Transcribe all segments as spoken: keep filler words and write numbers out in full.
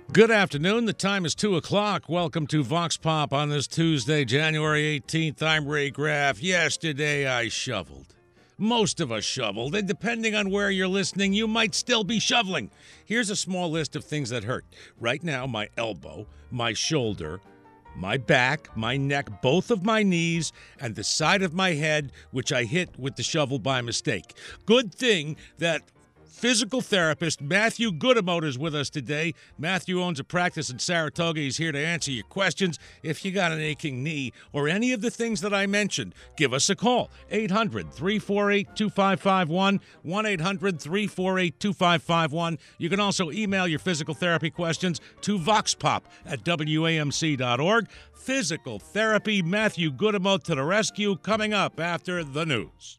Good afternoon. The time is two o'clock. Welcome to Vox Pop on this Tuesday, January eighteenth. I'm Ray Graff. Yesterday I shoveled. Most of us shoveled, and depending on where you're listening, you might still be shoveling. Here's a small list of things that hurt. Right now, my elbow, my shoulder, my back, my neck, both of my knees, and the side of my head, which I hit with the shovel by mistake. Good thing that physical therapist Matthew Goodamote is with us today. Matthew owns a practice in Saratoga. He's here to answer your questions. If you got an aching knee or any of the things that I mentioned, give us a call. eight hundred, three four eight, two five five one, one eight hundred, three four eight, two five five one. You can also email your physical therapy questions to voxpop at W A M C dot org. Physical therapy, Matthew Goodamote to the rescue, coming up after the news.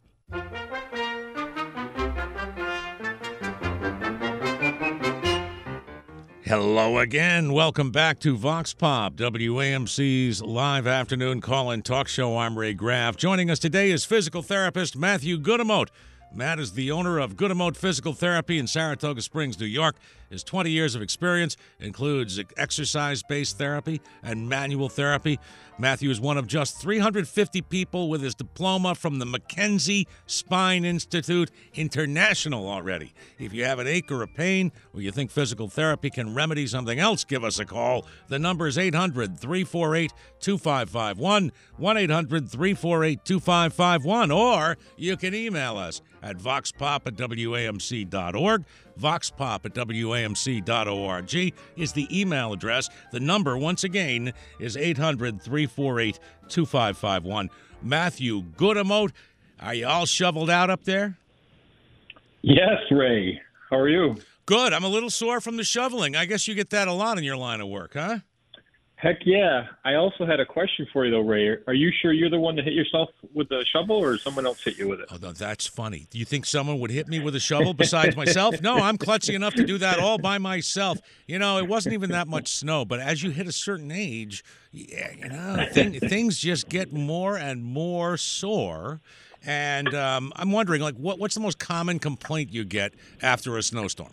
Hello again. Welcome back to Vox Pop, W A M C's live afternoon call-in talk show. I'm Ray Graff. Joining us today is physical therapist Matthew Goodamote. Matt is the owner of Goodamote Physical Therapy in Saratoga Springs, New York. His twenty years of experience includes exercise-based therapy and manual therapy. Matthew is one of just three hundred fifty people with his diploma from the McKenzie Spine Institute International already. If you have an ache or a pain, or you think physical therapy can remedy something else, give us a call. The number is eight hundred, three four eight, two five five one, one eight hundred, three four eight, two five five one, or you can email us at voxpop at W A M C dot org. voxpop at W A M C dot org is the email address. The number, once again, is eight hundred, three four eight, two five five one. Matthew Goodamote, are you all shoveled out up there? Yes, Ray. How are you? Good. I'm a little sore from the shoveling. I guess you get that a lot in your line of work, huh? Heck yeah. I also had a question for you, though, Ray. Are you sure you're the one that hit yourself with the shovel, or someone else hit you with it? Oh, no, that's funny. Do you think someone would hit me with a shovel besides myself? No, I'm klutzy enough to do that all by myself. You know, it wasn't even that much snow, but as you hit a certain age, yeah, you know, thing, things just get more and more sore. And um, I'm wondering, like, what, what's the most common complaint you get after a snowstorm?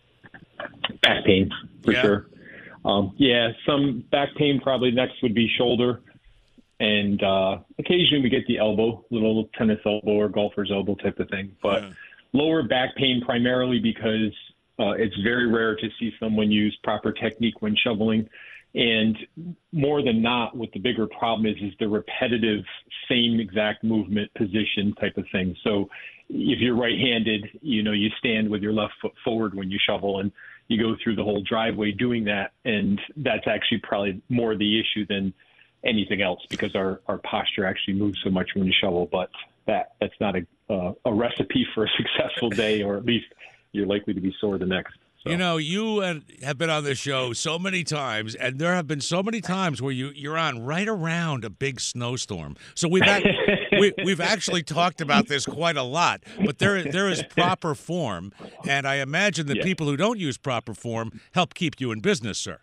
Back pain, for yeah. sure. Um, yeah, some back pain. Probably next would be shoulder, and uh, occasionally we get the elbow, little tennis elbow or golfer's elbow type of thing. But yeah. Lower back pain primarily because uh, it's very rare to see someone use proper technique when shoveling, and more than not, what the bigger problem is is the repetitive same exact movement position type of thing. So if you're right-handed, you know, you stand with your left foot forward when you shovel, and you go through the whole driveway doing that, and that's actually probably more the issue than anything else because our, our posture actually moves so much when you shovel. But that that's not a uh, a recipe for a successful day, or at least you're likely to be sore the next. So. You know, you have been on this show so many times, and there have been so many times where you, you're on right around a big snowstorm. So we've had, we, we've actually talked about this quite a lot, but there there is proper form, and I imagine that yeah. people who don't use proper form help keep you in business, sir.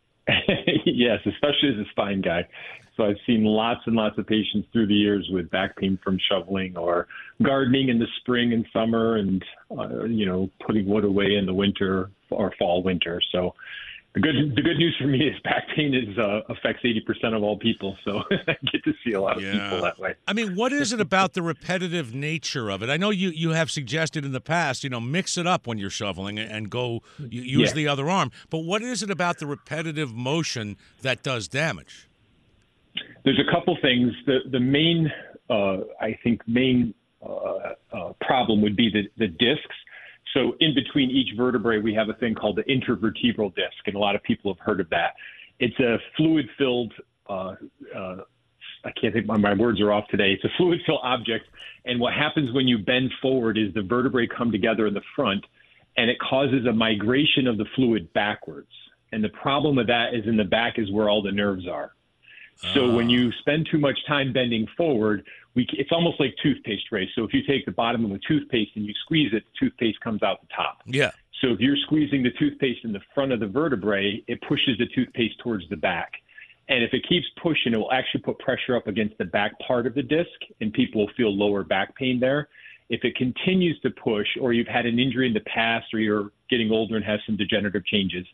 Yes, especially as a spine guy. So I've seen lots and lots of patients through the years with back pain from shoveling or gardening in the spring and summer, and uh, you know, putting wood away in the winter or fall winter. So the good the good news for me is back pain is uh, affects eighty percent of all people. So I get to see a lot of yeah. people that way. I mean, what is it about the repetitive nature of it? I know you, you have suggested in the past, you know, mix it up when you're shoveling and go you, use yeah. the other arm. But what is it about the repetitive motion that does damage? There's a couple things. The the main, uh, I think, main uh, uh, problem would be the, the discs. So in between each vertebrae, we have a thing called the intervertebral disc, and a lot of people have heard of that. It's a fluid-filled, uh, uh, I can't think, my, my words are off today. It's a fluid-filled object, and what happens when you bend forward is the vertebrae come together in the front, and it causes a migration of the fluid backwards. And the problem with that is in the back is where all the nerves are. So when you spend too much time bending forward, we, it's almost like toothpaste, Ray. So if you take the bottom of a toothpaste and you squeeze it, the toothpaste comes out the top. Yeah. So if you're squeezing the toothpaste in the front of the vertebrae, it pushes the toothpaste towards the back. And if it keeps pushing, it will actually put pressure up against the back part of the disc, and people will feel lower back pain there. If it continues to push, or you've had an injury in the past, or you're getting older and have some degenerative changes,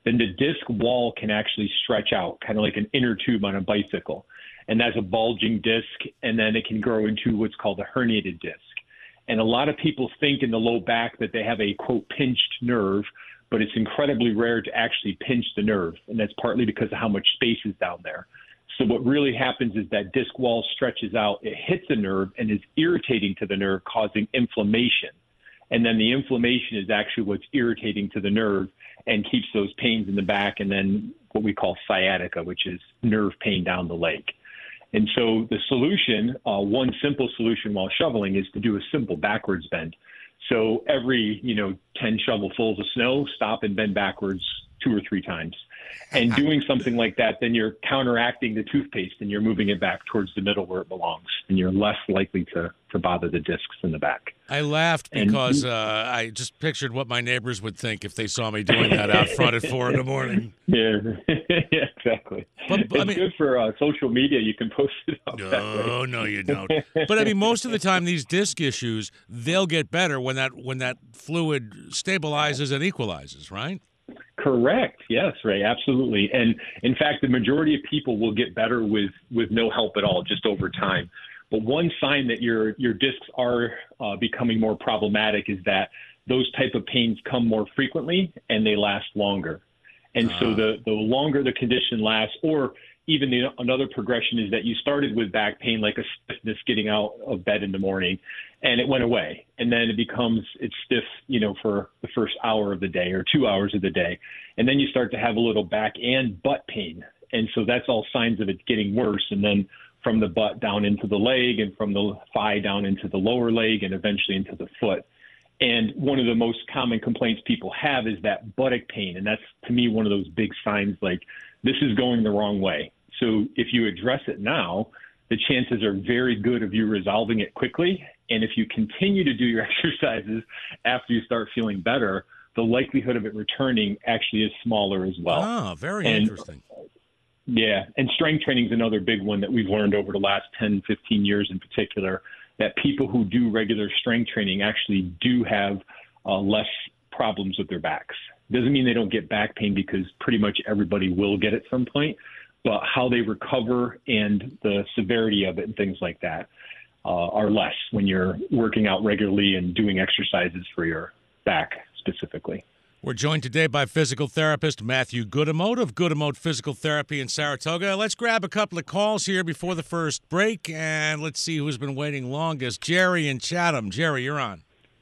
then the disc wall can actually stretch out, kind of like an inner tube on a bicycle. And that's a bulging disc, and then it can grow into what's called a herniated disc. And a lot of people think in the low back that they have a, quote, pinched nerve, but it's incredibly rare to actually pinch the nerve, and that's partly because of how much space is down there. So what really happens is that disc wall stretches out, it hits the nerve and is irritating to the nerve, causing inflammation. And then the inflammation is actually what's irritating to the nerve and keeps those pains in the back, and then what we call sciatica, which is nerve pain down the leg. And so the solution, uh, one simple solution while shoveling, is to do a simple backwards bend. So every, you know, ten shovelfuls of snow, stop and bend backwards two or three times. And doing something like that, then you're counteracting the toothpaste and you're moving it back towards the middle where it belongs. And you're less likely to, to bother the discs in the back. I laughed because and, uh, I just pictured what my neighbors would think if they saw me doing that out front at four in the morning. Yeah, yeah, exactly. But, but, it's I mean, good for uh, social media. You can post it up no, that way. No, you don't. But I mean, most of the time, these disc issues, they'll get better when that when that fluid stabilizes and equalizes, right? Correct. Yes, Ray, absolutely. And in fact, the majority of people will get better with, with no help at all, just over time. But one sign that your your discs are uh, becoming more problematic is that those type of pains come more frequently and they last longer. And uh. so the, the longer the condition lasts, or even the, another progression is that you started with back pain, like a stiffness getting out of bed in the morning, and it went away. And then it becomes, it's stiff, you know, for the first hour of the day or two hours of the day. And then you start to have a little back and butt pain. And so that's all signs of it getting worse. And then from the butt down into the leg, and from the thigh down into the lower leg, and eventually into the foot. And one of the most common complaints people have is that buttock pain. And that's, to me, one of those big signs, like, this is going the wrong way. So if you address it now, the chances are very good of you resolving it quickly. And if you continue to do your exercises after you start feeling better, the likelihood of it returning actually is smaller as well. Ah, very and, interesting. Yeah. And strength training is another big one that we've learned over the last ten, fifteen years in particular, that people who do regular strength training actually do have uh, less problems with their backs. Doesn't mean they don't get back pain, because pretty much everybody will get it at some point. But how they recover and the severity of it and things like that uh, are less when you're working out regularly and doing exercises for your back specifically. We're joined today by physical therapist Matthew Gudamote of Gudamote Physical Therapy in Saratoga. Let's grab a couple of calls here before the first break, and let's see who's been waiting longest. Jerry in Chatham. Jerry, you're on.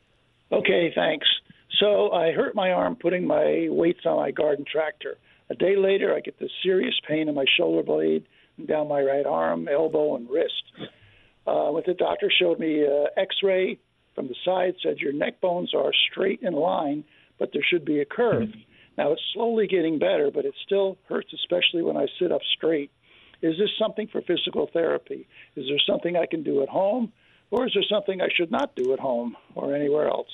Okay, thanks. So I hurt my arm putting my weights on my garden tractor. A day later, I get this serious pain in my shoulder blade, and down my right arm, elbow, and wrist. Uh, when the doctor showed me an X-ray from the side, said your neck bones are straight in line, but there should be a curve. Mm-hmm. Now, it's slowly getting better, but it still hurts, especially when I sit up straight. Is this something for physical therapy? Is there something I can do at home, or is there something I should not do at home or anywhere else?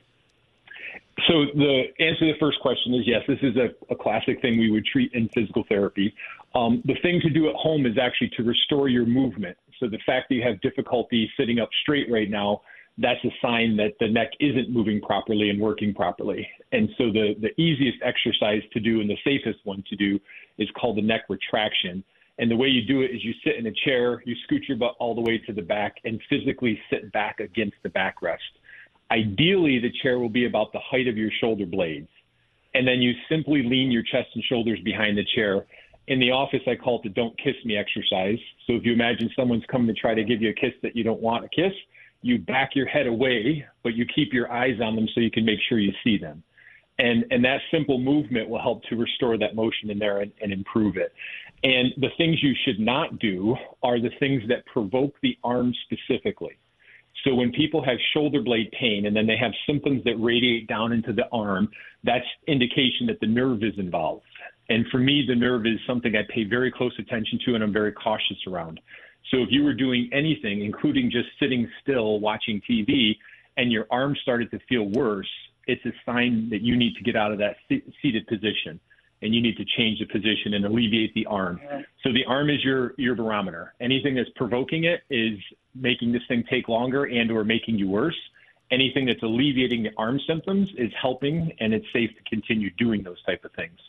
So the answer to the first question is yes, this is a, a classic thing we would treat in physical therapy. Um, the thing to do at home is actually to restore your movement. So the fact that you have difficulty sitting up straight right now, that's a sign that the neck isn't moving properly and working properly. And so the, the easiest exercise to do and the safest one to do is called the neck retraction. And the way you do it is you sit in a chair, you scoot your butt all the way to the back, and physically sit back against the backrest. Ideally, the chair will be about the height of your shoulder blades. And then you simply lean your chest and shoulders behind the chair. In the office, I call it the don't kiss me exercise. So if you imagine someone's coming to try to give you a kiss that you don't want a kiss, you back your head away, but you keep your eyes on them so you can make sure you see them. And and that simple movement will help to restore that motion in there and, and improve it. And the things you should not do are the things that provoke the arm specifically. So when people have shoulder blade pain and then they have symptoms that radiate down into the arm, that's indication that the nerve is involved. And for me, the nerve is something I pay very close attention to and I'm very cautious around. So if you were doing anything, including just sitting still watching T V, and your arm started to feel worse, it's a sign that you need to get out of that seated position and you need to change the position and alleviate the arm. Yeah. So the arm is your, your barometer. Anything that's provoking it is making this thing take longer and or making you worse. Anything that's alleviating the arm symptoms is helping, and it's safe to continue doing those type of things.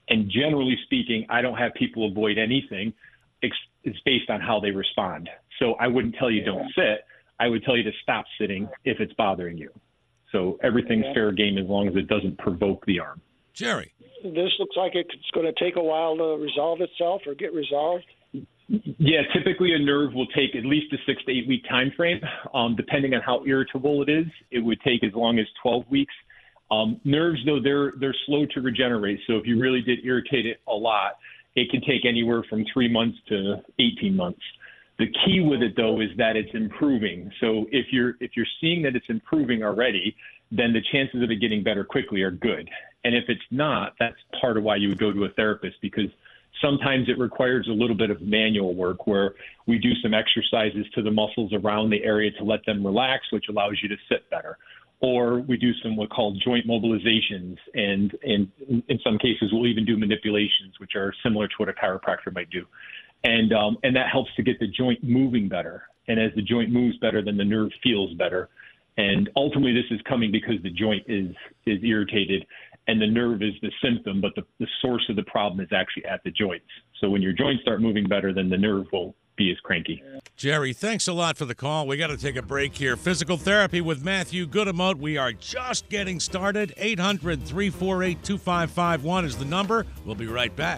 And generally speaking, I don't have people avoid anything. It's based on how they respond. So I wouldn't tell you don't sit. I would tell you to stop sitting if it's bothering you. So everything's fair game as long as it doesn't provoke the arm. Jerry. This looks like it's going to take a while to resolve itself or get resolved. Yeah, typically a nerve will take at least a six to eight week time frame. Um, depending on how irritable it is, it would take as long as twelve weeks. Um, nerves, though, they're they're slow to regenerate. So if you really did irritate it a lot, it can take anywhere from three months to eighteen months. The key with it, though, is that it's improving. So if you're if you're seeing that it's improving already, then the chances of it getting better quickly are good. And if it's not, that's part of why you would go to a therapist, because sometimes it requires a little bit of manual work where we do some exercises to the muscles around the area to let them relax, which allows you to sit better. Or we do some what called joint mobilizations, and, and in some cases we'll even do manipulations, which are similar to what a chiropractor might do. And um, and that helps to get the joint moving better. And as the joint moves better, then the nerve feels better. And ultimately this is coming because the joint is is irritated and the nerve is the symptom, but the, the source of the problem is actually at the joints. So when your joints start moving better, then the nerve will be as cranky. Jerry, thanks a lot for the call. We got to take a break here. Physical Therapy with Matthew Goodemote. We are just getting started. eight hundred, three four eight, two five five one is the number. We'll be right back.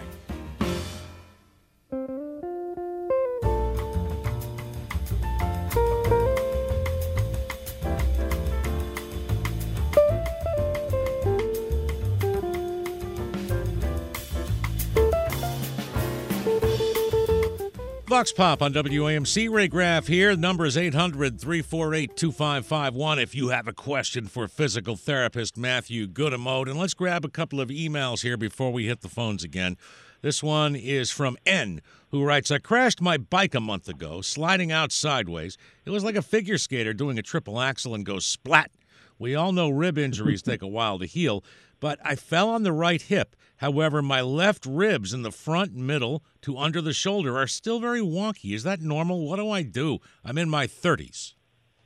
Vox Pop on W A M C. Ray Graff here. The number is eight hundred, three four eight, two five five one if you have a question for physical therapist Matthew Goodemote. And let's grab a couple of emails here before we hit the phones again. This one is from N, who writes, I crashed my bike a month ago, sliding out sideways. It was like a figure skater doing a triple axel and goes splat. We all know rib injuries take a while to heal, but I fell on the right hip. However, my left ribs in the front, middle, to under the shoulder are still very wonky. Is that normal? What do I do? I'm in my thirties.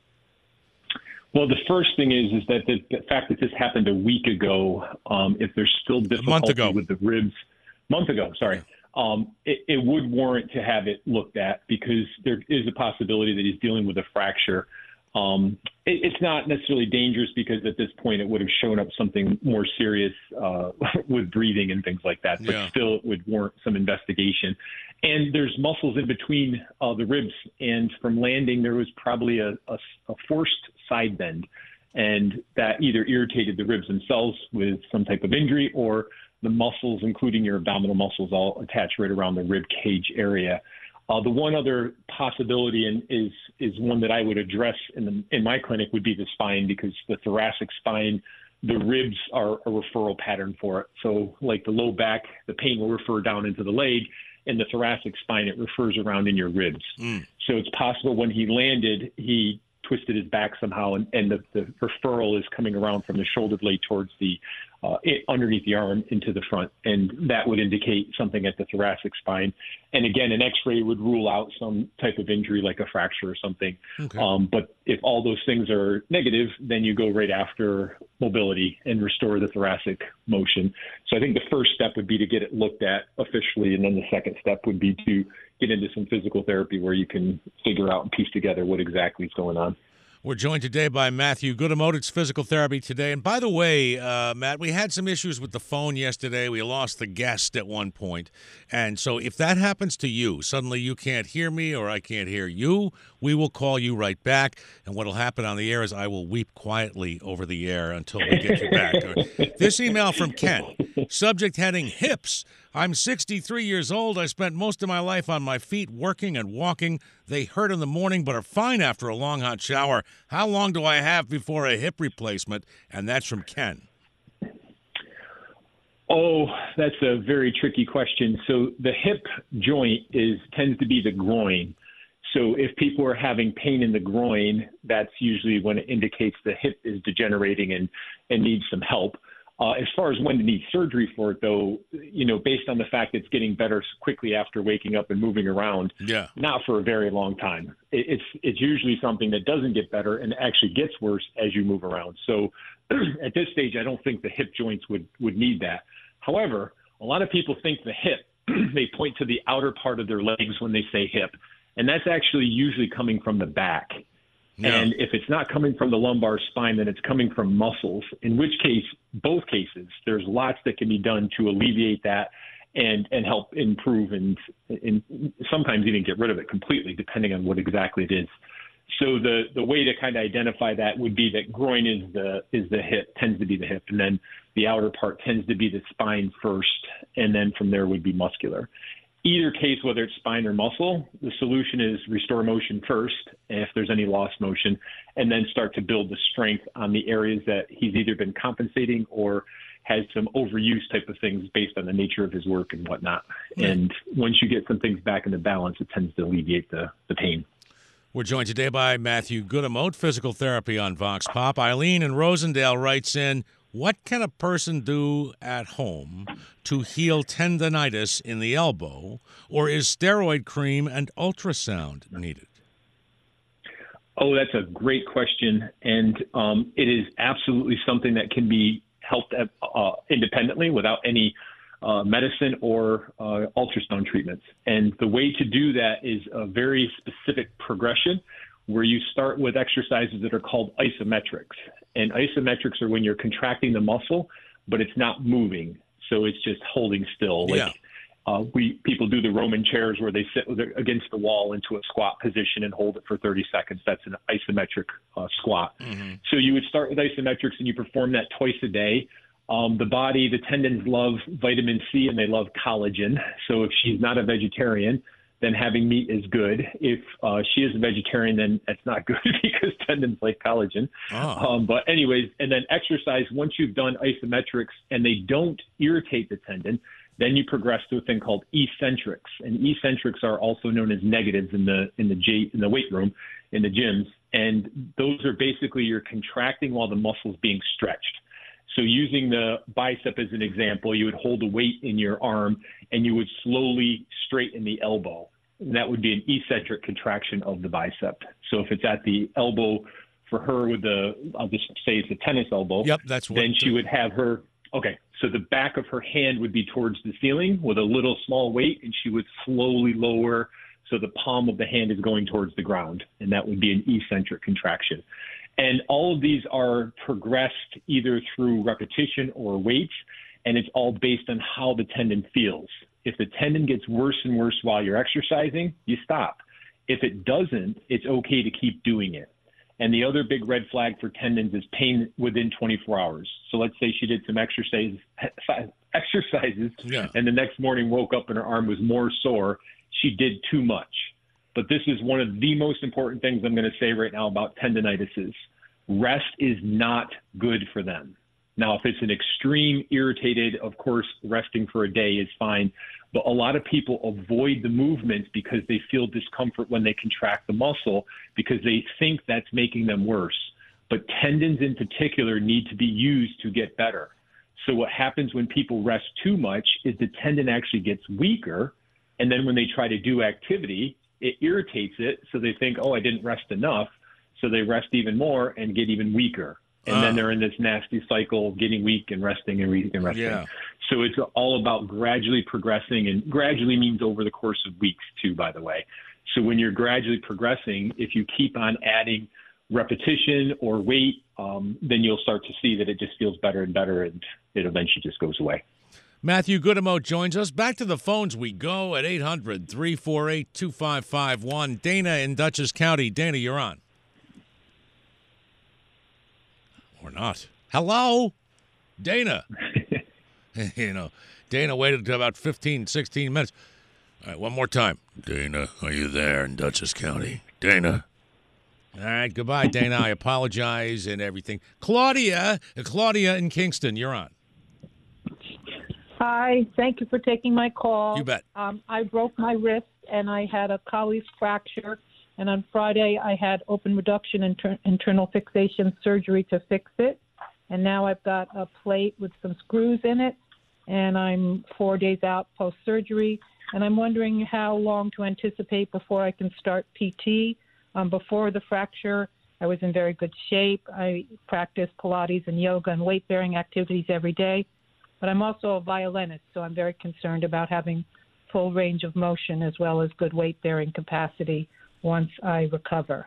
Well, the first thing is is that the, the fact that this happened a week ago, um, if there's still difficulty with the ribs, month ago, sorry, um, it, it would warrant to have it looked at, because there is a possibility that he's dealing with a fracture. Um, it, it's not necessarily dangerous, because at this point it would have shown up something more serious uh, with breathing and things like that. But yeah. still, it would warrant some investigation. And there's muscles in between uh, the ribs. And from landing, there was probably a, a, a forced side bend. And that either irritated the ribs themselves with some type of injury, or the muscles, including your abdominal muscles, all attached right around the rib cage area. Uh, the one other possibility and is is one that I would address in the, in my clinic would be the spine, because the thoracic spine, the ribs are a referral pattern for it. So like the low back, the pain will refer down into the leg, and the thoracic spine, it refers around in your ribs. Mm. So it's possible when he landed, he twisted his back somehow, and, and the, the referral is coming around from the shoulder blade towards the uh, it, underneath the arm into the front, and that would indicate something at the thoracic spine. And again, an X-ray would rule out some type of injury like a fracture or something. Okay. Um, but if all those things are negative, then you go right after mobility and restore the thoracic motion. So I think the first step would be to get it looked at officially, and then the second step would be to get into some physical therapy where you can figure out and piece together what exactly is going on. We're joined today by Matthew Goodemote. It's Physical Therapy Today. And by the way, uh, Matt, we had some issues with the phone yesterday. We lost the guest at one point. And so if that happens to you, suddenly you can't hear me or I can't hear you, we will call you right back. And what will happen on the air is I will weep quietly over the air until we get you back. This email from Ken, subject heading hips. I'm sixty-three years old. I spent most of my life on my feet working and walking. They hurt in the morning but are fine after a long hot shower. How long do I have before a hip replacement? And that's from Ken. Oh, that's a very tricky question. So the hip joint is tends to be the groin. So if people are having pain in the groin, that's usually when it indicates the hip is degenerating and, and needs some help. Uh, as far as when to need surgery for it, though, you know, based on the fact that it's getting better quickly after waking up and moving around, yeah, not for a very long time. It, it's it's usually something that doesn't get better and actually gets worse as you move around. So at this stage, I don't think the hip joints would, would need that. However, a lot of people think the hip. They point to the outer part of their legs when they say hip, and that's actually usually coming from the back. Yeah. And if it's not coming from the lumbar spine, then it's coming from muscles, in which case, both cases, there's lots that can be done to alleviate that and, and help improve and, and sometimes even get rid of it completely, depending on what exactly it is. So the, the way to kind of identify that would be that groin is the is the hip, tends to be the hip, and then the outer part tends to be the spine first, and then from there would be muscular. Either case, whether it's spine or muscle, the solution is restore motion first, if there's any lost motion, and then start to build the strength on the areas that he's either been compensating or has some overuse type of things based on the nature of his work and whatnot. Mm-hmm. And once you get some things back into balance, it tends to alleviate the, the pain. We're joined today by Matthew Gudamote, physical therapy on Vox Pop. Eileen in Rosendale writes in, what can a person do at home to heal tendonitis in the elbow, or is steroid cream and ultrasound needed? Oh, that's a great question, and um, it is absolutely something that can be helped uh, independently without any uh, medicine or uh, ultrasound treatments. And the way to do that is a very specific progression where you start with exercises that are called isometrics. And isometrics are when you're contracting the muscle, but it's not moving. So it's just holding still. Like, yeah. uh, we people do the Roman chairs where they sit with it against the wall into a squat position and hold it for thirty seconds. That's an isometric uh, squat. Mm-hmm. So you would start with isometrics and you perform that twice a day. Um, the body, the tendons love vitamin C and they love collagen. So if she's not a vegetarian, then having meat is good. If uh, she is a vegetarian, then that's not good because tendons like collagen. Oh. Um, but anyways, and then exercise, once you've done isometrics and they don't irritate the tendon, then you progress to a thing called eccentrics. And eccentrics are also known as negatives in the in the J, in the weight room, in the gyms. And those are basically you're contracting while the muscle's being stretched. So using the bicep as an example, you would hold a weight in your arm and you would slowly straighten the elbow. And that would be an eccentric contraction of the bicep. So if it's at the elbow for her with the, I'll just say it's a tennis elbow. Yep, that's what. Then she would have her, okay, so the back of her hand would be towards the ceiling with a little small weight, and she would slowly lower so the palm of the hand is going towards the ground. And that would be an eccentric contraction. And all of these are progressed either through repetition or weights, and it's all based on how the tendon feels. If the tendon gets worse and worse while you're exercising, you stop. If it doesn't, it's okay to keep doing it. And the other big red flag for tendons is pain within twenty-four hours. So let's say she did some exercise, exercises, yeah. and the next morning woke up and her arm was more sore. She did too much. But this is one of the most important things I'm going to say right now about tendonitis. Rest is not good for them. Now, if it's an extreme irritated, of course, resting for a day is fine. But a lot of people avoid the movement because they feel discomfort when they contract the muscle because they think that's making them worse. But tendons in particular need to be used to get better. So what happens when people rest too much is the tendon actually gets weaker. And then when they try to do activity, it irritates it. So they think, oh, I didn't rest enough. So they rest even more and get even weaker. And uh. then they're in this nasty cycle of getting weak and resting and, re- and resting. Yeah. So it's all about gradually progressing, and gradually means over the course of weeks too, by the way. So when you're gradually progressing, if you keep on adding repetition or weight, um, then you'll start to see that it just feels better and better, and it eventually just goes away. Matthew Gudamote joins us. Back to the phones we go at eight hundred, three four eight, two five five one. Dana in Dutchess County. Dana, you're on. Or not. Hello? Dana. You know, Dana waited until about fifteen, sixteen minutes. All right, one more time. Dana, are you there in Dutchess County? Dana. All right, goodbye, Dana. I apologize and everything. Claudia, Claudia in Kingston, you're on. Hi, thank you for taking my call. You bet. Um, I broke my wrist, and I had a Colles fracture, and on Friday I had open reduction inter- internal fixation surgery to fix it, and now I've got a plate with some screws in it, and I'm four days out post-surgery, and I'm wondering how long to anticipate before I can start P T. Um, before the fracture, I was in very good shape. I practiced Pilates and yoga and weight-bearing activities every day. But I'm also a violinist, so I'm very concerned about having full range of motion as well as good weight-bearing capacity once I recover.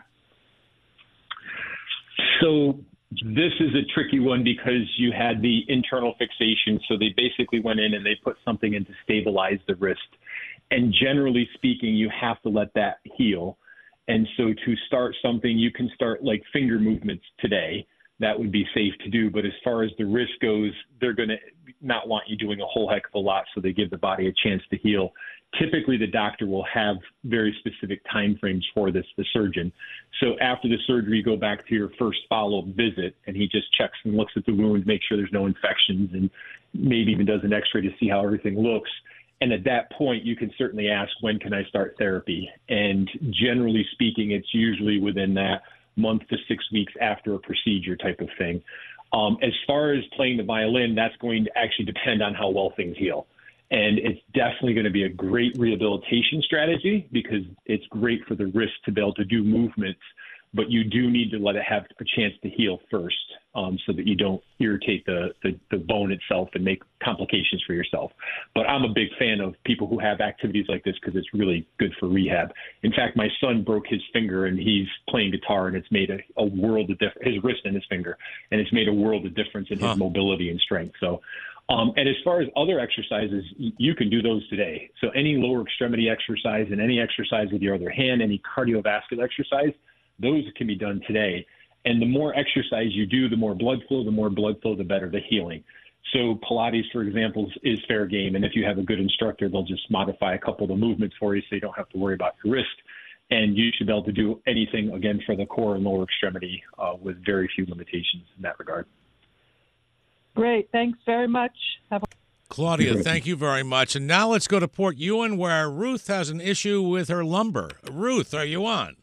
So this is a tricky one because you had the internal fixation. So they basically went in and they put something in to stabilize the wrist. And generally speaking, you have to let that heal. And so to start something, you can start like finger movements today. That would be safe to do. But as far as the wrist goes, they're going to not want you doing a whole heck of a lot, so they give the body a chance to heal. Typically, the doctor will have very specific time frames for this, the surgeon. So after the surgery, you go back to your first follow-up visit, and he just checks and looks at the wound, make sure there's no infections, and maybe even does an x-ray to see how everything looks. And at that point, you can certainly ask, when can I start therapy? And generally speaking, it's usually within that month to six weeks after a procedure type of thing. Um, as far as playing the violin, that's going to actually depend on how well things heal. And it's definitely going to be a great rehabilitation strategy because it's great for the wrist to be able to do movements, but you do need to let it have a chance to heal first um, so that you don't irritate the, the, the bone itself and make complications for yourself. But I'm a big fan of people who have activities like this because it's really good for rehab. In fact, my son broke his finger and he's playing guitar, and it's made a, a world of difference, his wrist and his finger, and it's made a world of difference in his huh. mobility and strength. So, um, and as far as other exercises, you can do those today. So any lower extremity exercise and any exercise with your other hand, any cardiovascular exercise, those can be done today. And the more exercise you do, the more blood flow, the more blood flow, the better the healing. So Pilates, for example, is fair game. And if you have a good instructor, they'll just modify a couple of the movements for you so you don't have to worry about your wrist. And you should be able to do anything, again, for the core and lower extremity uh, with very few limitations in that regard. Great. Thanks very much. Have a- Claudia, thank you very much. And now let's go to Port Ewan, where Ruth has an issue with her lumbar. Ruth, are you on?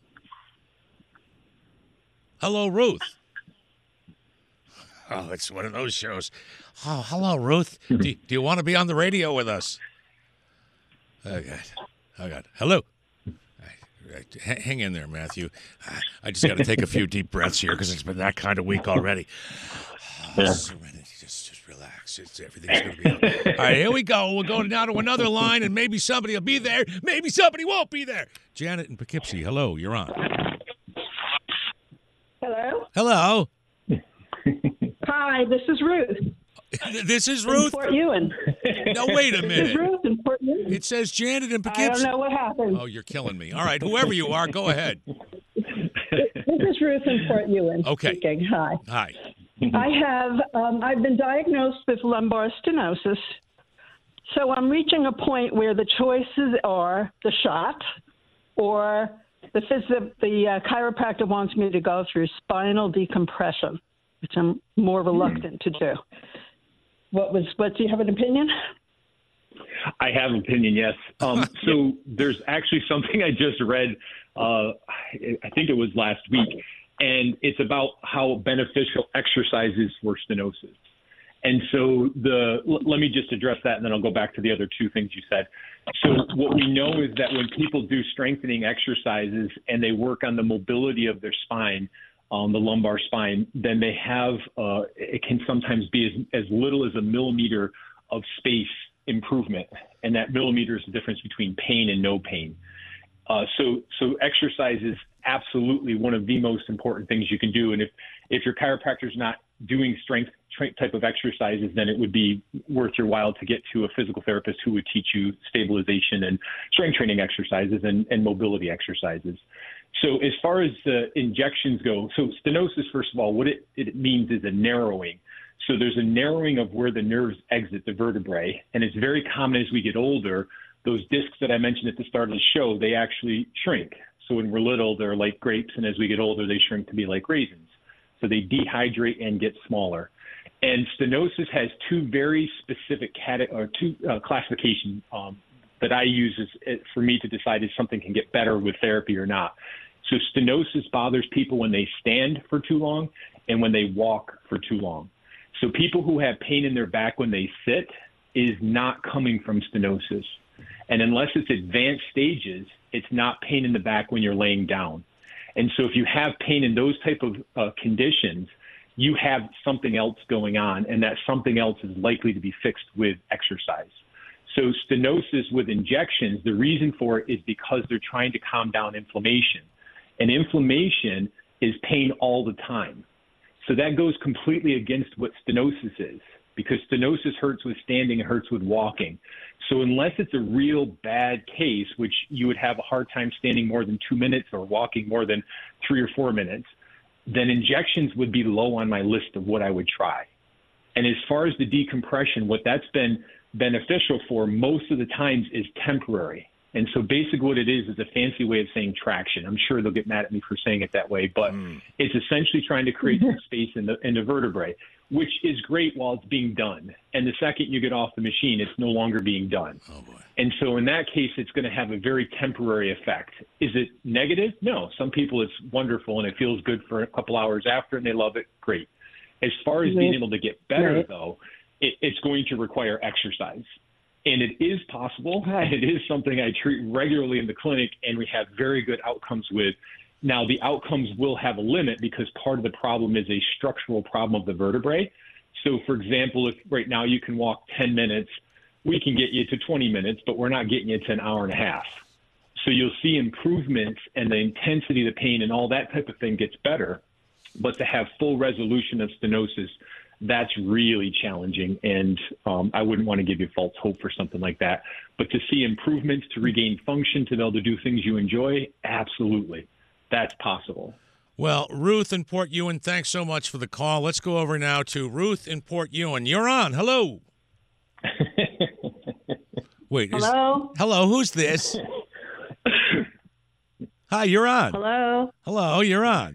Hello, Ruth. Oh, it's one of those shows. Oh, hello, Ruth. Do, do you want to be on the radio with us? Oh, God. Oh, God. Hello. Hang in there, Matthew. I just got to take a few deep breaths here because it's been that kind of week already. Oh, serenity. Just, just relax. It's, everything's going to be okay. All right, here we go. We're going now to another line, and maybe somebody will be there. Maybe somebody won't be there. Janet in Poughkeepsie. Hello, you're on. Hello. Hello. Hi, this is Ruth. This is Ruth? In Port Ewan. No, wait a minute. This is Ruth in Port Ewan. It says Janet in Poughkeepsie. I don't know what happened. Oh, you're killing me. All right, whoever you are, go ahead. This is Ruth in Port Ewan. Okay. Speaking. Hi. Hi. I have, um, I've been diagnosed with lumbar stenosis. So I'm reaching a point where the choices are the shot or the, phys- the uh, chiropractor wants me to go through spinal decompression, which I'm more reluctant to do. What was? What do you have an opinion? I have an opinion, yes. Um, so there's actually something I just read, uh, I think it was last week, and it's about how beneficial exercise is for stenosis. And so the l- let me just address that, and then I'll go back to the other two things you said. So what we know is that when people do strengthening exercises and they work on the mobility of their spine, on the lumbar spine, then they have, uh, it can sometimes be as, as little as a millimeter of space improvement. And that millimeter is the difference between pain and no pain. Uh, so, so exercise is absolutely one of the most important things you can do. And if, if your chiropractor is not doing strength type of exercises, then it would be worth your while to get to a physical therapist who would teach you stabilization and strength training exercises and, and mobility exercises. So as far as the injections go, so stenosis, first of all, what it, it means is a narrowing. So there's a narrowing of where the nerves exit the vertebrae. And it's very common as we get older, those discs that I mentioned at the start of the show, they actually shrink. So when we're little, they're like grapes. And as we get older, they shrink to be like raisins. So they dehydrate and get smaller. And stenosis has two very specific cate- or two uh, classification um, that I use as, for me to decide if something can get better with therapy or not. So stenosis bothers people when they stand for too long and when they walk for too long. So people who have pain in their back when they sit is not coming from stenosis. And unless it's advanced stages, it's not pain in the back when you're laying down. And so if you have pain in those type of uh, conditions, you have something else going on, and that something else is likely to be fixed with exercise. So stenosis with injections, the reason for it is because they're trying to calm down inflammation. And inflammation is pain all the time. So that goes completely against what stenosis is, because stenosis hurts with standing, it hurts with walking. So unless it's a real bad case, which you would have a hard time standing more than two minutes or walking more than three or four minutes, then injections would be low on my list of what I would try. And as far as the decompression, what that's been beneficial for most of the times is temporary. And so basically what it is is a fancy way of saying traction. I'm sure they'll get mad at me for saying it that way, but mm. it's essentially trying to create some space in the, in the vertebrae, which is great while it's being done. And the second you get off the machine, it's no longer being done. Oh boy. And so in that case, it's going to have a very temporary effect. Is it negative? No. Some people it's wonderful and it feels good for a couple hours after and they love it. Great. As far as being able to get better, right. though, it, it's going to require exercise. And it is possible, and it is something I treat regularly in the clinic, and we have very good outcomes with. Now, the outcomes will have a limit because part of the problem is a structural problem of the vertebrae. So, for example, if right now you can walk ten minutes, we can get you to twenty minutes, but we're not getting you to an hour and a half. So you'll see improvements, and the intensity of the pain and all that type of thing gets better. But to have full resolution of stenosis, that's really challenging, and um, I wouldn't want to give you false hope for something like that. But to see improvements, to regain function, to be able to do things you enjoy, absolutely. That's possible. Well, Ruth in Port Ewan, thanks so much for the call. Let's go over now to Ruth in Port Ewan. You're on. Hello. Wait. Hello? Is, hello, who's this? Hi, you're on. Hello? Hello, you're on.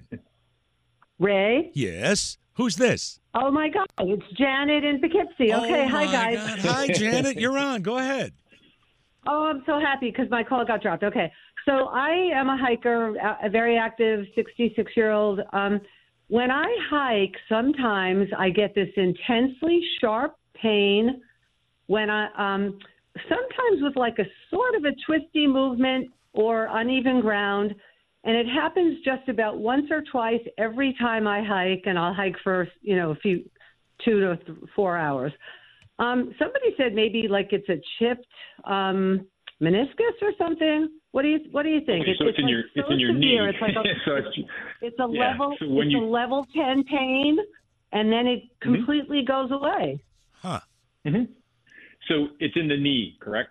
Ray? Yes. Who's this? Oh, my God. It's Janet in Poughkeepsie. Okay, oh hi, guys. God. Hi, Janet. You're on. Go ahead. Oh, I'm so happy because my call got dropped. Okay. So I am a hiker, a very active sixty-six-year-old. Um, when I hike, sometimes I get this intensely sharp pain when I, um, sometimes with like a sort of a twisty movement or uneven ground. And it happens just about once or twice every time I hike, and I'll hike for, you know, a few, two to th- four hours. Um, somebody said maybe like it's a chipped um, meniscus or something. What do you What do you think? Okay, it's, so it's, it's in like your so it's in your severe. knee. It's like a, so it's, it's a yeah. level so when it's you, a level ten pain, and then it completely mm-hmm. goes away. Huh. Mm-hmm. So it's in the knee, correct?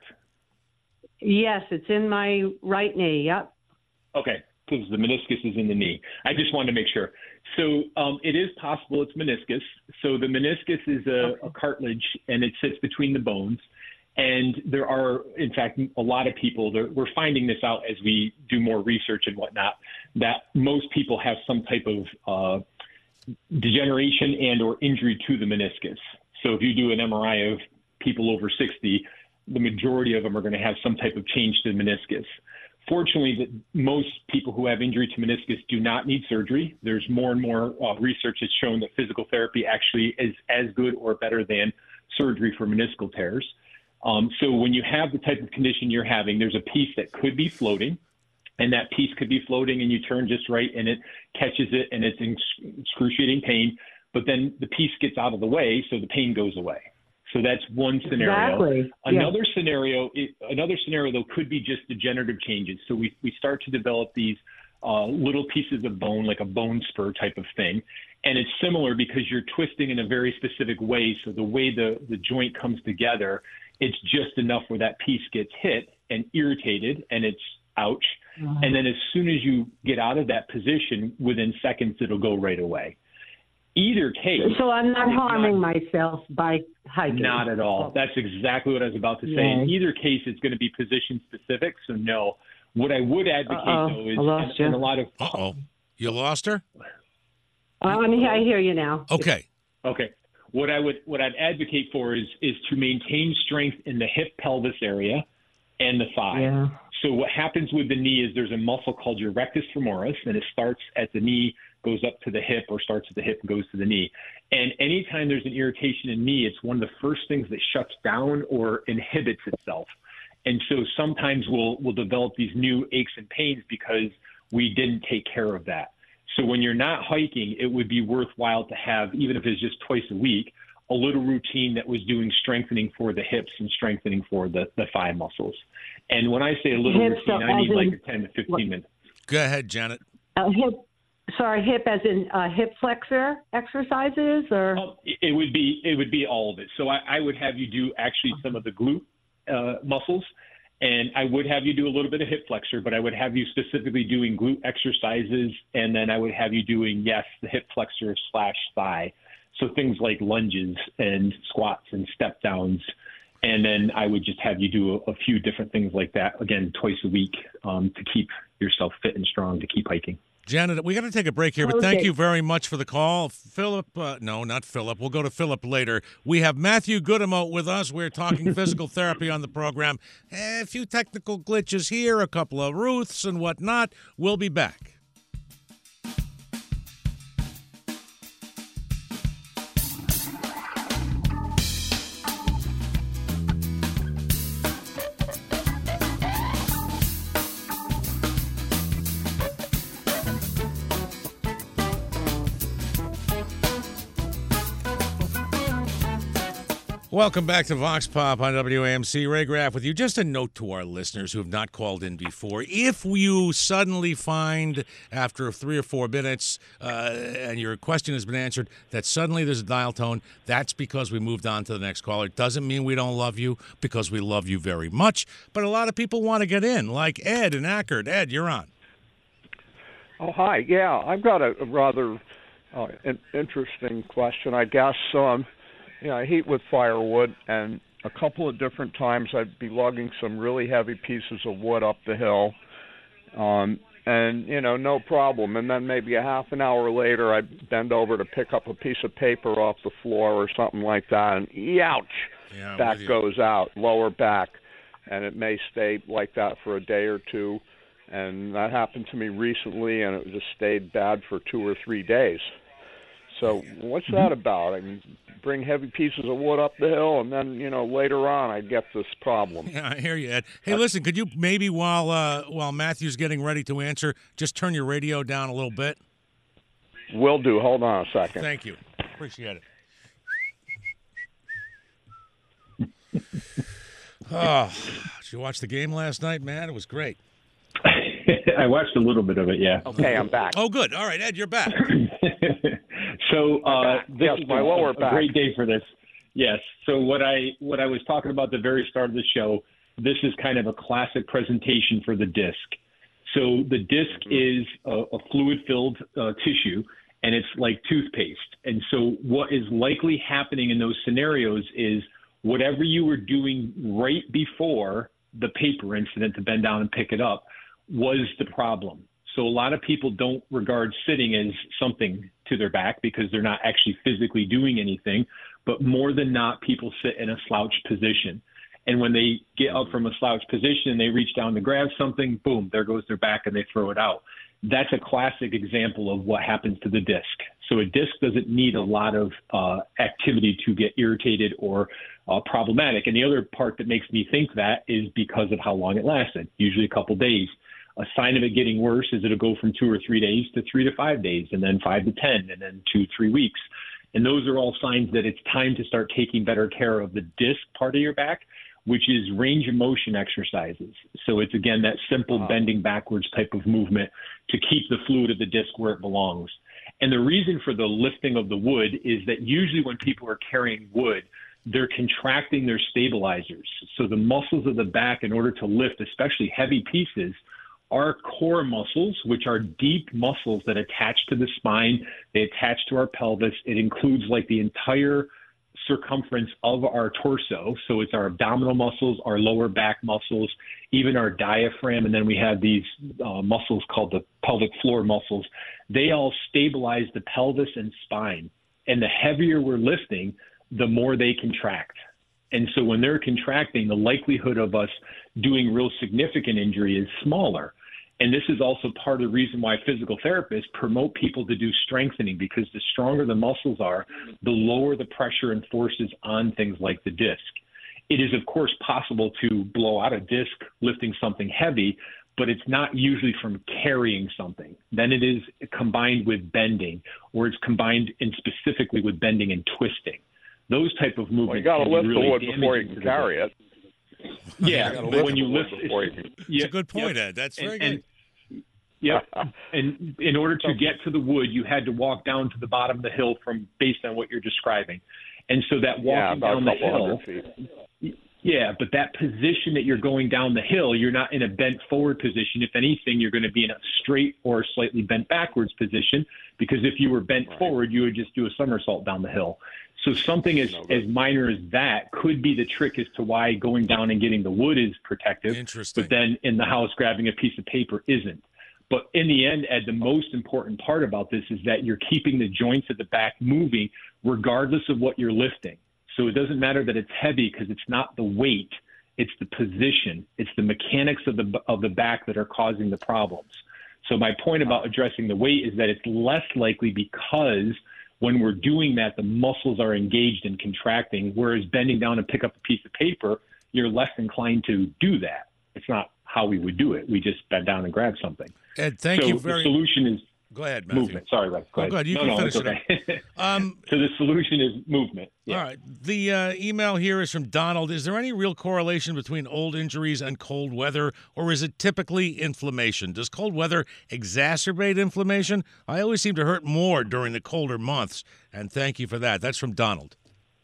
Yes, it's in my right knee. Yep. Okay. Because the meniscus is in the knee. I just wanted to make sure. So um, it is possible it's meniscus. So the meniscus is a, okay. a cartilage, and it sits between the bones. And there are, in fact, a lot of people, we're finding this out as we do more research and whatnot, that most people have some type of uh, degeneration and or injury to the meniscus. So if you do an M R I of people over sixty, the majority of them are going to have some type of change to the meniscus. Fortunately, that most people who have injury to meniscus do not need surgery. There's more and more uh, research that's shown that physical therapy actually is as good or better than surgery for meniscal tears. Um, so when you have the type of condition you're having, there's a piece that could be floating, and that piece could be floating, and you turn just right, and it catches it, and it's in excruciating pain. But then the piece gets out of the way, so the pain goes away. So that's one scenario. Exactly. Another yeah. scenario, another scenario though, could be just degenerative changes. So we we start to develop these uh, little pieces of bone, like a bone spur type of thing, and it's similar because you're twisting in a very specific way. So the way the the joint comes together, it's just enough where that piece gets hit and irritated, and it's ouch. Mm-hmm. And then as soon as you get out of that position, within seconds it'll go right away. Either case. So I'm not harming not, myself by hiking. Not at all. That's exactly what I was about to say. Yeah. In either case, it's going to be position specific. So no. What I would advocate Uh-oh. though is, I lost and, you. and a lot of. Uh oh, you lost her. Um, I hear you now. Okay. Okay. What I would what I'd advocate for is is to maintain strength in the hip pelvis area and the thigh. Yeah. So what happens with the knee is there's a muscle called your rectus femoris, and it starts at the knee, goes up to the hip, or starts at the hip and goes to the knee. And anytime there's an irritation in knee, it's one of the first things that shuts down or inhibits itself. And so sometimes we'll we'll develop these new aches and pains because we didn't take care of that. So when you're not hiking, it would be worthwhile to have, even if it's just twice a week, a little routine that was doing strengthening for the hips and strengthening for the, the thigh muscles. And when I say a little Hips, routine, so I mean as like in- a ten to fifteen minutes. Go ahead, Janet. Uh, hip, sorry, hip as in uh, hip flexor exercises, or Um, it it would be it would be all of it. So I, I would have you do actually some of the glute uh, muscles, and I would have you do a little bit of hip flexor, but I would have you specifically doing glute exercises, and then I would have you doing, yes, the hip flexor slash thigh. So things like lunges and squats and step downs. And then I would just have you do a, a few different things like that, again, twice a week um, to keep yourself fit and strong to keep hiking. Janet, we got to take a break here, but thank Okay. you very much for the call. Philip, uh, no, not Philip. We'll go to Philip later. We have Matthew Goodemote with us. We're talking physical therapy on the program. A few technical glitches here, a couple of Ruths and whatnot. We'll be back. Welcome back to Vox Pop on W A M C. Ray Graff with you. Just a note to our listeners who have not called in before. If you suddenly find after three or four minutes uh, and your question has been answered that suddenly there's a dial tone, that's because we moved on to the next caller. It doesn't mean we don't love you, because we love you very much. But a lot of people want to get in, like Ed in Ackerd. Ed, you're on. Oh, hi. Yeah, I've got a, a rather uh, an interesting question, I guess. Um, you know, I heat with firewood, and a couple of different times I'd be lugging some really heavy pieces of wood up the hill, um, and, you know, no problem. And then maybe a half an hour later, I'd bend over to pick up a piece of paper off the floor or something like that, and youch, Yeah, back with you. goes out, lower back. And it may stay like that for a day or two. And that happened to me recently, and it just stayed bad for two or three days. So what's that about? I mean, bring heavy pieces of wood up the hill, and then, you know, later on I get this problem. Yeah, I hear you, Ed. Hey, listen, could you maybe while uh, while Matthew's getting ready to answer, just turn your radio down a little bit? Will do. Hold on a second. Thank you. Appreciate it. Oh, did you watch the game last night, man? It was great. I watched a little bit of it, yeah. Okay, I'm back. Oh, good. All right, Ed, you're back. So uh, this Yes, is my a, lower a back. great day for this. Yes. So what I what I was talking about at the very start of the show, this is kind of a classic presentation for the disc. So the disc is a, a fluid-filled uh, tissue, and it's like toothpaste. And so what is likely happening in those scenarios is whatever you were doing right before the paper incident to bend down and pick it up was the problem. So a lot of people don't regard sitting as something to their back because they're not actually physically doing anything, but more than not, people sit in a slouch position. And when they get up from a slouch position and they reach down to grab something, boom, there goes their back and they throw it out. That's a classic example of what happens to the disc. So a disc doesn't need a lot of uh, activity to get irritated or uh, problematic. And the other part that makes me think that is because of how long it lasted, usually a couple days. A sign of it getting worse is it'll go from two or three days to three to five days, and then five to ten, and then two, three weeks. And those are all signs that it's time to start taking better care of the disc part of your back, which is range of motion exercises. So it's, again, that simple Wow. bending backwards type of movement to keep the fluid of the disc where it belongs. And the reason for the lifting of the wood is that usually when people are carrying wood, they're contracting their stabilizers. So the muscles of the back, in order to lift, especially heavy pieces, our core muscles, which are deep muscles that attach to the spine, they attach to our pelvis. It includes like the entire circumference of our torso. So it's our abdominal muscles, our lower back muscles, even our diaphragm. And then we have these uh, muscles called the pelvic floor muscles. They all stabilize the pelvis and spine. And the heavier we're lifting, the more they contract. And so when they're contracting, the likelihood of us doing real significant injury is smaller. And this is also part of the reason why physical therapists promote people to do strengthening, because the stronger the muscles are, the lower the pressure and forces on things like the disc. It is, of course, possible to blow out a disc lifting something heavy, but it's not usually from carrying something. Then it is combined with bending, or it's combined in specifically with bending and twisting. Those type of movements. Well, you got to lift really the wood before you can carry it. Yeah, you but when you lift, it, you can... yeah, it's a good point, Ed. That's very and, good. And, Yep. And in order to get to the wood, you had to walk down to the bottom of the hill from based on what you're describing. And so that walking yeah, down the hill, yeah, but that position that you're going down the hill, you're not in a bent forward position. If anything, you're going to be in a straight or slightly bent backwards position, because if you were bent right. forward, you would just do a somersault down the hill. So something as, no, as minor as that could be the trick as to why going down and getting the wood is protective. Interesting. But then in the house, grabbing a piece of paper isn't. But in the end, Ed, the most important part about this is that you're keeping the joints at the back moving regardless of what you're lifting. So it doesn't matter that it's heavy, because it's not the weight, it's the position, it's the mechanics of the of the back that are causing the problems. So my point about addressing the weight is that it's less likely, because when we're doing that, the muscles are engaged and contracting, whereas bending down and pick up a piece of paper, you're less inclined to do that. It's not how we would do it. We just bend down and grab something. Ed, thank so you very the solution is go ahead, Matthew. movement. Sorry, Rex. Go oh, ahead. Go ahead. You no, can no, finish it's it okay. up. um, so the solution is movement. Yeah. All right. The uh, email here is from Donald. Is there any real correlation between old injuries and cold weather, or is it typically inflammation? Does cold weather exacerbate inflammation? I always seem to hurt more during the colder months, and thank you for that. That's from Donald.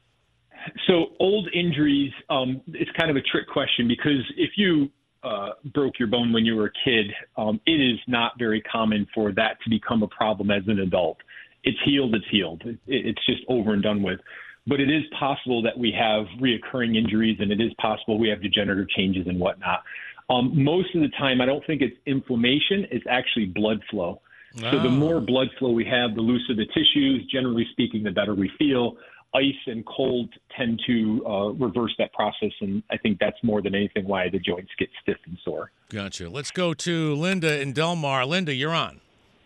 So old injuries, um, it's kind of a trick question, because if you uh, broke your bone when you were a kid, um, it is not very common for that to become a problem as an adult. It's healed, it's healed. It, it's just over and done with. But it is possible that we have reoccurring injuries, and it is possible we have degenerative changes and whatnot. Um, most of the time, I don't think it's inflammation. It's actually blood flow. Oh. So the more blood flow we have, the looser the tissues. Generally speaking, the better we feel. Ice and cold tend to uh, reverse that process, and I think that's more than anything why the joints get stiff and sore. Gotcha. Let's go to Linda in Del Mar. Linda, you're on.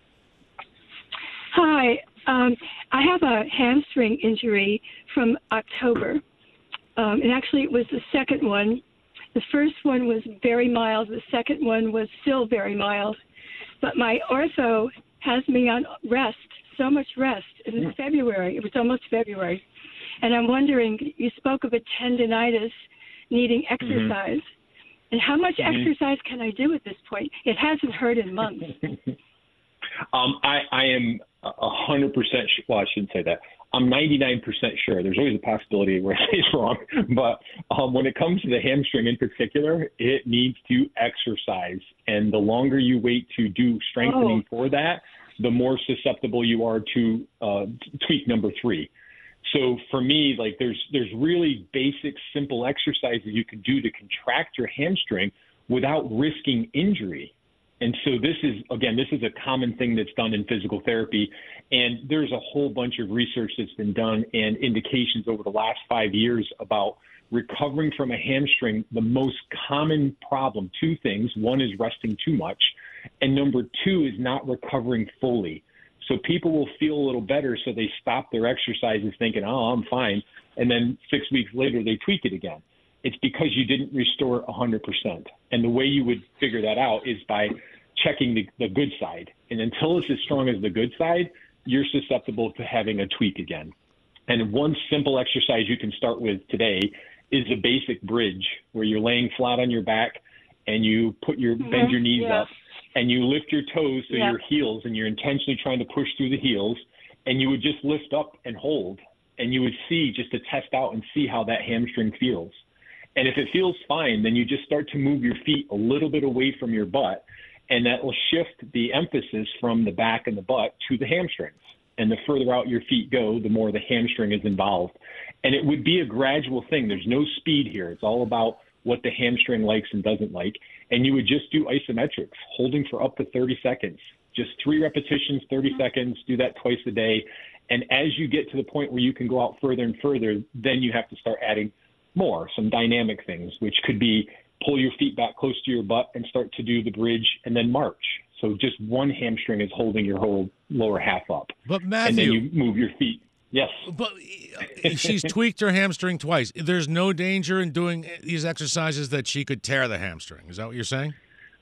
Hi. Um, I have a hamstring injury from October, um, and actually it was the second one. The first one was very mild. The second one was still very mild. But my ortho has me on rest, so much rest. And in February, it was almost February. And I'm wondering, you spoke of a tendonitis needing exercise. Mm-hmm. And how much mm-hmm. exercise can I do at this point? It hasn't hurt in months. um, I, I am one hundred percent sure. Well, I shouldn't say that. I'm ninety-nine percent sure. There's always a possibility where I say it's wrong. But um, when it comes to the hamstring in particular, it needs to exercise. And the longer you wait to do strengthening oh. for that, the more susceptible you are to uh, tweak number three. So for me, like there's there's really basic, simple exercises you can do to contract your hamstring without risking injury. And so this is, again, this is a common thing that's done in physical therapy. And there's a whole bunch of research that's been done and indications over the last five years about recovering from a hamstring. The most common problem, two things. One is resting too much. And number two is not recovering fully. So people will feel a little better, so they stop their exercises thinking, oh, I'm fine. And then six weeks later, they tweak it again. It's because you didn't restore one hundred percent. And the way you would figure that out is by checking the, the good side. And until it's as strong as the good side, you're susceptible to having a tweak again. And one simple exercise you can start with today is a basic bridge where you're laying flat on your back and you put your mm-hmm. bend your knees yeah. up and you lift your toes to yeah. your heels, and you're intentionally trying to push through the heels, and you would just lift up and hold, and you would see, just to test out and see how that hamstring feels. And if it feels fine, then you just start to move your feet a little bit away from your butt, and that will shift the emphasis from the back and the butt to the hamstrings. And the further out your feet go, the more the hamstring is involved. And it would be a gradual thing. There's no speed here. It's all about what the hamstring likes and doesn't like. And you would just do isometrics, holding for up to thirty seconds. Just three repetitions, thirty mm-hmm. seconds, do that twice a day. And as you get to the point where you can go out further and further, then you have to start adding more, some dynamic things, which could be pull your feet back close to your butt and start to do the bridge and then march. So just one hamstring is holding your whole lower half up. But Matthew, and then you move your feet. Yes. But she's tweaked her hamstring twice. There's no danger in doing these exercises that she could tear the hamstring. Is that what you're saying?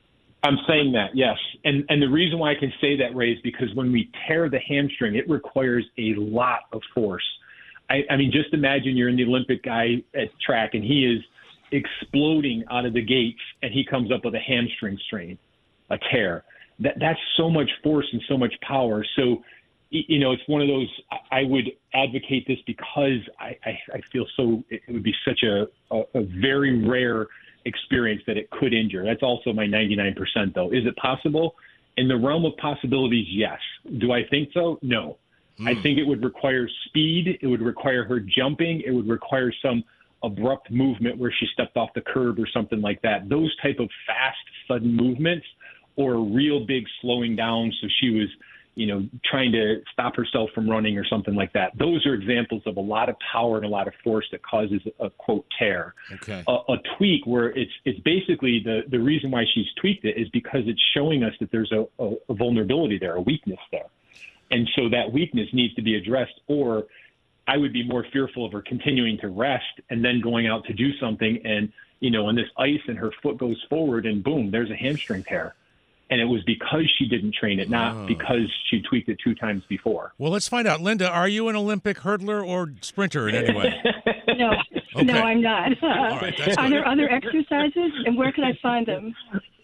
I'm saying that, yes. And and the reason why I can say that, Ray, is because when we tear the hamstring, it requires a lot of force. I, I mean, just imagine you're in the Olympic guy at track, and he is exploding out of the gates, and he comes up with a hamstring strain, a tear. That That's so much force and so much power. So, you know, it's one of those, I would advocate this because I, I, I feel so, it would be such a, a, a very rare experience that it could injure. That's also my ninety-nine percent, though. Is it possible? In the realm of possibilities, yes. Do I think so? No. Mm. I think it would require speed. It would require her jumping. It would require some abrupt movement where she stepped off the curb or something like that. Those type of fast, sudden movements, or real big slowing down so she was, you know, trying to stop herself from running or something like that. Those are examples of a lot of power and a lot of force that causes a, quote, tear. Okay. A, a tweak where it's it's basically the, the reason why she's tweaked it is because it's showing us that there's a, a, a vulnerability there, a weakness there. And so that weakness needs to be addressed, or I would be more fearful of her continuing to rest and then going out to do something and, you know, on this ice and her foot goes forward and boom, there's a hamstring tear. And it was because she didn't train it, not oh. because she tweaked it two times before. Well, let's find out. Linda, are you an Olympic hurdler or sprinter in any way? No, okay. no, I'm not. All right, that's are good. there other exercises, and where can I find them?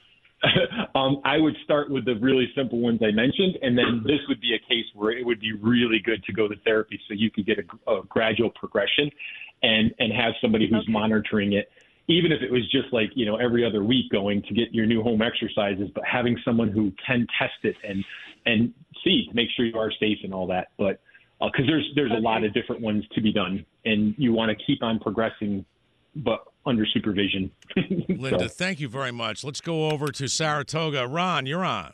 um, I would start with the really simple ones I mentioned, and then this would be a case where it would be really good to go to therapy so you could get a, a gradual progression and, and have somebody who's okay. monitoring it. Even if it was just like, you know, every other week going to get your new home exercises, but having someone who can test it and and see to make sure you are safe and all that. But because uh, there's there's okay. a lot of different ones to be done, and you want to keep on progressing, but under supervision. Linda, so. Thank you very much. Let's go over to Saratoga. Ron, you're on.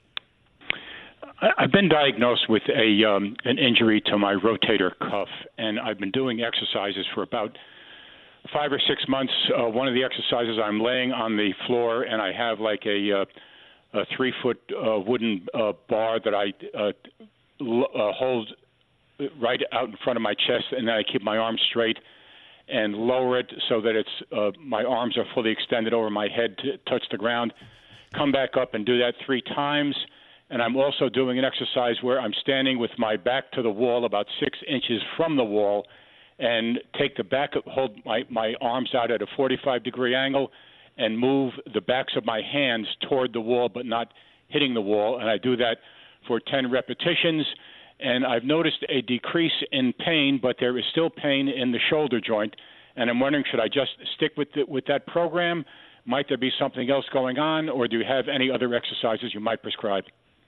I've been diagnosed with a um, an injury to my rotator cuff, and I've been doing exercises for about five or six months. Uh, one of the exercises, I'm laying on the floor, and I have like a, uh, a three-foot uh, wooden uh, bar that I uh, l- uh, hold right out in front of my chest, and then I keep my arms straight and lower it so that it's uh, my arms are fully extended over my head to touch the ground. Come back up and do that three times. And I'm also doing an exercise where I'm standing with my back to the wall about six inches from the wall, and take the back, hold my, my arms out at a forty-five degree angle and move the backs of my hands toward the wall but not hitting the wall. And I do that for ten repetitions. And I've noticed a decrease in pain, but there is still pain in the shoulder joint. And I'm wondering, should I just stick with the, with that program? Might there be something else going on, or do you have any other exercises you might prescribe?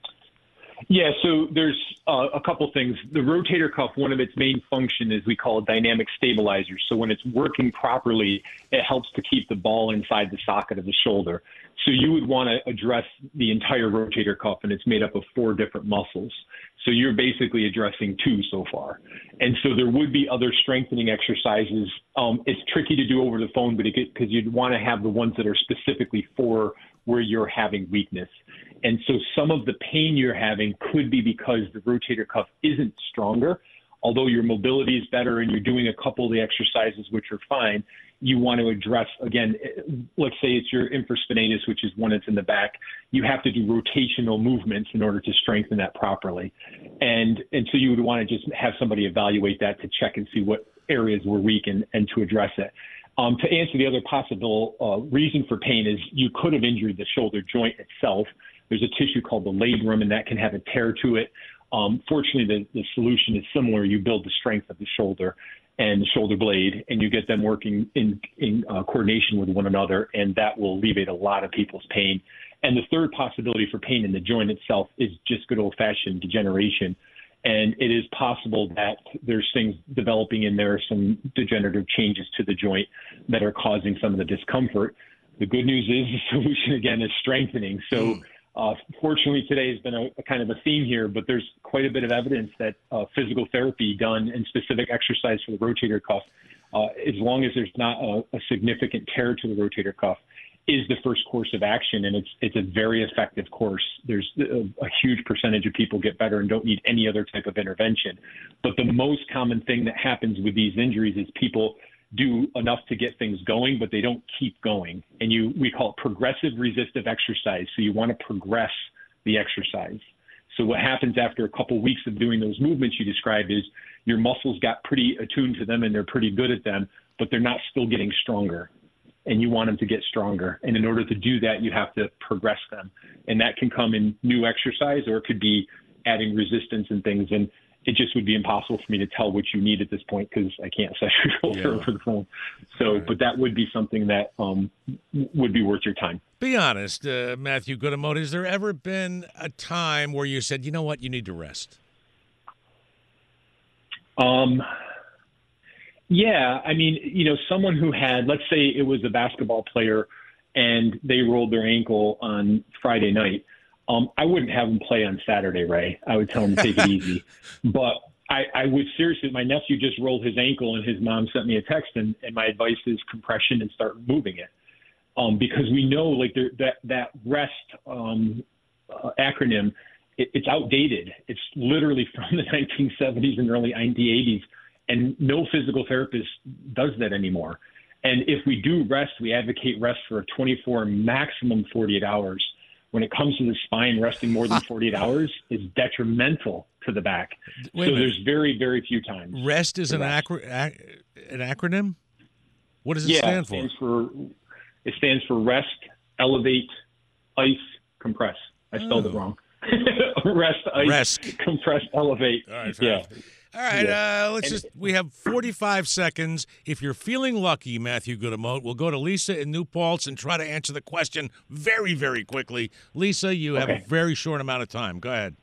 Yeah, so there's uh, a couple things. The rotator cuff, one of its main function is we call it dynamic stabilizer. So when it's working properly, it helps to keep the ball inside the socket of the shoulder. So you would want to address the entire rotator cuff, and it's made up of four different muscles. So you're basically addressing two so far. And so there would be other strengthening exercises. Um, it's tricky to do over the phone, but because you'd want to have the ones that are specifically for where you're having weakness. And so some of the pain you're having could be because the rotator cuff isn't stronger. Although your mobility is better and you're doing a couple of the exercises, which are fine, you want to address, again, let's say it's your infraspinatus, which is one that's in the back. You have to do rotational movements in order to strengthen that properly. And and so you would want to just have somebody evaluate that to check and see what areas were weak and, and to address it. Um, to answer the other possible uh, reason for pain is you could have injured the shoulder joint itself. There's a tissue called the labrum, and that can have a tear to it. Um, fortunately, the, the solution is similar. You build the strength of the shoulder and the shoulder blade, and you get them working in, in uh, coordination with one another, and that will alleviate a lot of people's pain. And the third possibility for pain in the joint itself is just good old-fashioned degeneration. And it is possible that there's things developing in there, some degenerative changes to the joint that are causing some of the discomfort. The good news is the solution, again, is strengthening. So uh, fortunately, today has been a, a kind of a theme here, but there's quite a bit of evidence that uh, physical therapy done in specific exercise for the rotator cuff, uh, as long as there's not a, a significant tear to the rotator cuff, is the first course of action, and it's it's a very effective course. There's a, a huge percentage of people get better and don't need any other type of intervention. But the most common thing that happens with these injuries is people do enough to get things going, but they don't keep going. And you, we call it progressive resistive exercise. So you want to progress the exercise. So what happens after a couple weeks of doing those movements you described is your muscles got pretty attuned to them and they're pretty good at them, but they're not still getting stronger. And you want them to get stronger. And in order to do that, you have to progress them. And that can come in new exercise, or it could be adding resistance and things. And it just would be impossible for me to tell what you need at this point because I can't assess your shoulder Yeah. over the phone. So, Right. but that would be something that um, would be worth your time. Be honest, uh, Matthew Goodemote, has there ever been a time where you said, you know what, you need to rest? Um, yeah, I mean, you know, someone who had, let's say it was a basketball player and they rolled their ankle on Friday night. Um, I wouldn't have them play on Saturday, Ray. I would tell them to take it easy. But I, I would seriously, my nephew just rolled his ankle and his mom sent me a text, and, and my advice is compression and start moving it. Um, because we know like there, that, that REST um, uh, acronym, it, it's outdated. It's literally from the nineteen seventies and early nineteen eighties, and no physical therapist does that anymore. And if we do rest, we advocate rest for a twenty-four, maximum forty-eight hours. When it comes to the spine, resting more than forty-eight hours is detrimental to the back. Wait a so minute. there's very, very few times. REST is to an, rest. acro- ac- an acronym? What does it yeah, stand it for? stands for? It stands for rest, elevate, ice, compress. I spelled Oh. it wrong. Rest, ice, Rest. compress, elevate. All right, fair yeah. enough. All right, Yeah. uh, let's And- just, we have forty-five seconds. If you're feeling lucky, Matthew Goodemote, we'll go to Lisa in New Paltz and try to answer the question very, very quickly. Lisa, you have Okay. a very short amount of time. Go ahead.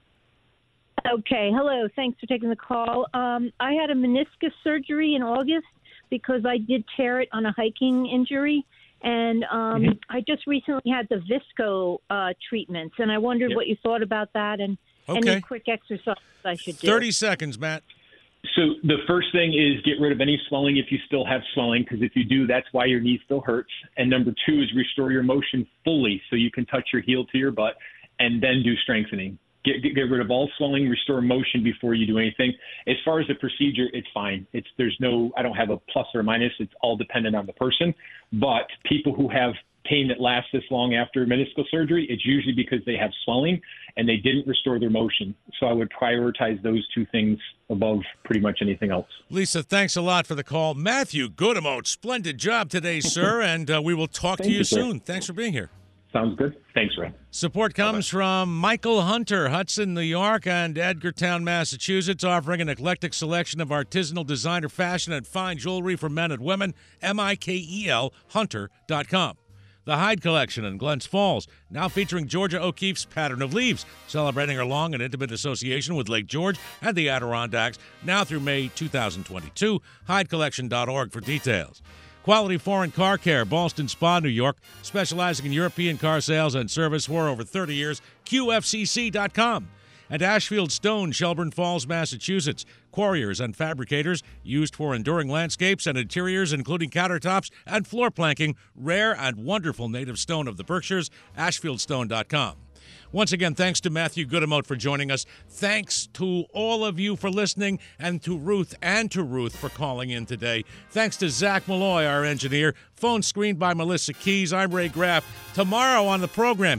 Okay, hello. Thanks for taking the call. Um, I had a meniscus surgery in August because I did tear it on a hiking injury. And um, Mm-hmm. I just recently had the Visco uh, treatments, and I wondered Yep. what you thought about that and Okay. any quick exercises I should do. thirty seconds, Matt. So the first thing is get rid of any swelling if you still have swelling, because if you do, that's why your knee still hurts. And number two is restore your motion fully so you can touch your heel to your butt, and then do strengthening. Get, get, get rid of all swelling, restore motion before you do anything. As far as the procedure, it's fine. It's there's no, I don't have a plus or minus. It's all dependent on the person. But people who have pain that lasts this long after meniscal surgery, it's usually because they have swelling and they didn't restore their motion. So I would prioritize those two things above pretty much anything else. Lisa, thanks a lot for the call. Matthew Goodemote, splendid job today, sir, and uh, we will talk Thank to you, you, sir. soon. Thanks for being here. Sounds good. Thanks, Ray. Support comes from Michael Hunter, Hudson, New York, and Edgartown, Massachusetts, offering an eclectic selection of artisanal designer fashion and fine jewelry for men and women. M I K E L, hunter dot com. The Hyde Collection in Glens Falls, now featuring Georgia O'Keeffe's Pattern of Leaves, celebrating her long and intimate association with Lake George and the Adirondacks, now through May two thousand twenty-two. hyde collection dot org for details. Quality Foreign Car Care, Ballston Spa, New York, specializing in European car sales and service for over thirty years. Q F C C dot com. And Ashfield Stone, Shelburne Falls, Massachusetts, quarriers and fabricators used for enduring landscapes and interiors, including countertops and floor planking, rare and wonderful native stone of the Berkshires, ashfield stone dot com. Once again, thanks to Matthew Goodemote for joining us. Thanks to all of you for listening, and to Ruth and to Ruth for calling in today. Thanks to Zach Malloy, our engineer. Phone screened by Melissa Keys. I'm Ray Graff. Tomorrow on the program,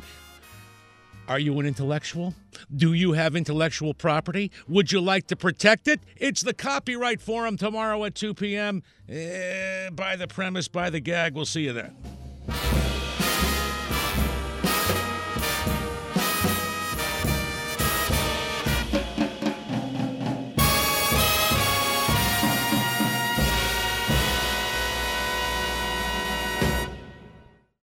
are you an intellectual? Do you have intellectual property? Would you like to protect it? It's the Copyright Forum tomorrow at two p.m. Eh, by the premise, by the gag. We'll see you then.